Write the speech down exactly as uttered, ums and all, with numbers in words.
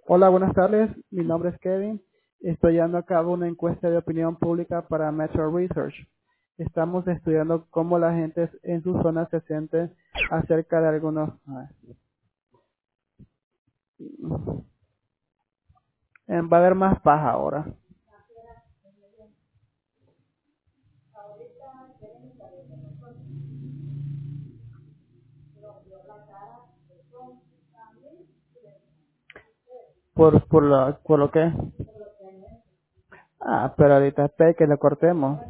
Hola, buenas tardes. Mi nombre es Kevin. Estoy llevando a cabo una encuesta de opinión pública para Metro Research. Estamos estudiando cómo la gente en su zona se siente acerca de algunos... a ver, eh, Va a haber más paja ahora. ¿Por, por, lo, por lo que? Ah, pero ahorita espera que lo cortemos.